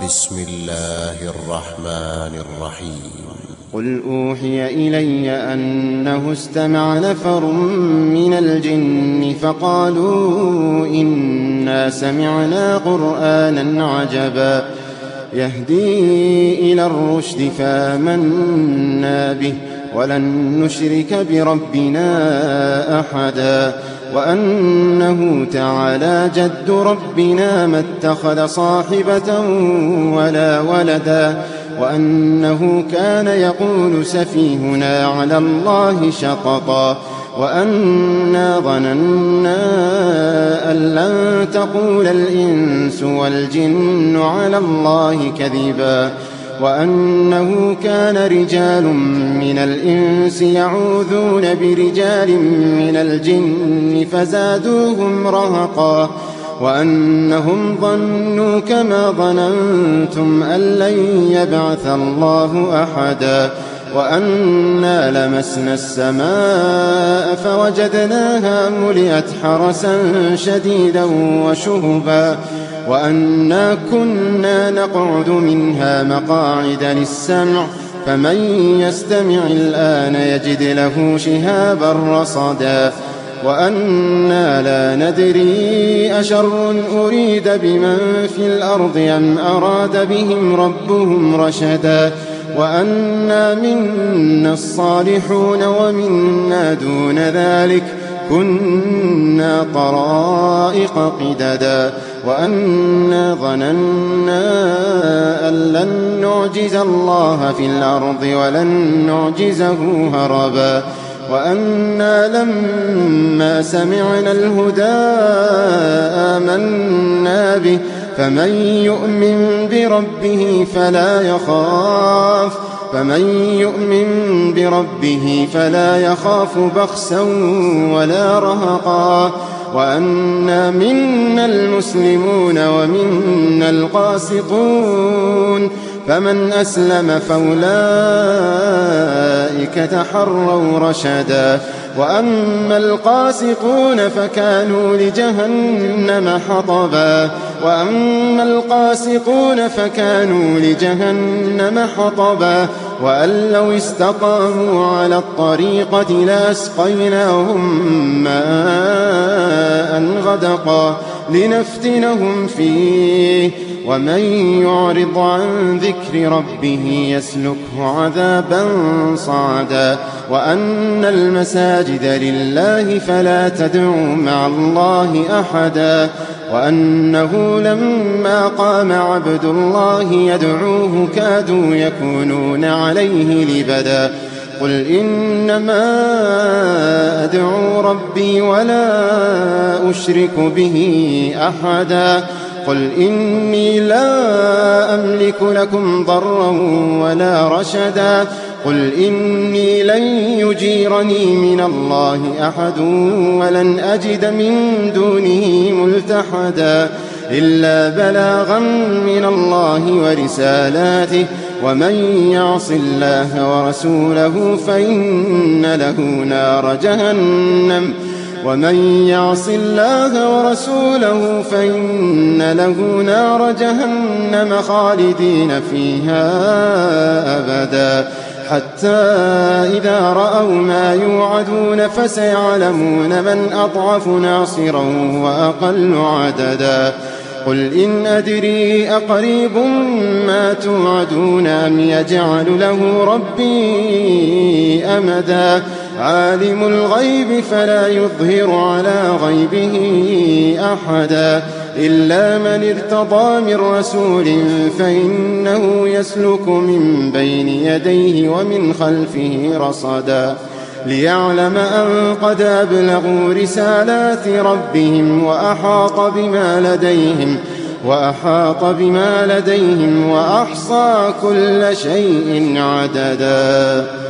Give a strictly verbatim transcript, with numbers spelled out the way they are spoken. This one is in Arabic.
بسم الله الرحمن الرحيم قل أوحي إلي أنه استمع نفر من الجن فقالوا إنا سمعنا قرآنا عجبا يهدي إلى الرشد فآمنا به ولن نشرك بربنا أحدا وأنه تعالى جد ربنا ما اتخذ صاحبة ولا ولدا وأنه كان يقول سفيهنا على الله شططا وأنا ظننا أن لن تقول الإنس والجن على الله كذبا وأنه كان رجال من الإنس يعوذون برجال من الجن فزادوهم رهقا وأنهم ظنوا كما ظننتم أن لن يبعث الله أحدا وأنا لمسنا السماء فوجدناها ملئت حرسا شديدا وشهبا وأنا كنا نقعد منها مقاعد للسمع فمن يستمع الآن يجد له شهابا رصدا وأنا لا ندري أشر أريد بمن في الأرض أم أراد بهم ربهم رشدا وأنا منا الصالحون ومنا دون ذلك كنا طرائق قددا وأنا ظننا أن لن نعجز الله في الأرض ولن نعجزه هربا وأنا لما سمعنا الهدى آمنا به فمن يؤمن بربه فلا يخاف فمن يؤمن بربه فلا يخاف بخسا ولا رهقا وأنا منا المسلمون ومنا القاسطون فمن أسلم فأولئك تحروا رشدا وأما القاسطون فكانوا لجهنم حطبا وأما القاسطون فكانوا لجهنم حطبا وأن لو استقاموا على الطريقة لأسقيناهم ماء غدقا لنفتنهم فيه ومن يعرض عن ذكر ربه يسلكه عذابا صعدا وأن المساجد لله فلا تدعوا مع الله أحدا وأنه لما قام عبد الله يدعوه كادوا يكونون عليه لبدا قل إنما أدعو ربي ولا أشرك به أحدا قل إني لا أملك لكم ضرا ولا رشدا قل إني لن يجيرني من الله أحد ولن أجد من دونه ملتحدا إلا بلاغا من الله ورسالاته ومن يعص الله ورسوله فإن له نار جهنم ومن يعص الله ورسوله فإن له نار جهنم خالدين فيها أبدا حتى إذا رأوا ما يوعدون فسيعلمون من أضعف ناصرا وأقل عددا قل إن أدري أقريب ما توعدون أم يجعل له ربي أمدا عالم الغيب فلا يظهر على غيبه أحدا إلا من ارتضى من رسول فإنه يسلك من بين يديه ومن خلفه رصدا ليعلم أن قد أبلغوا رسالات ربهم وأحاط بما لديهم وأحاط بما لديهم وأحصى كل شيء عددا.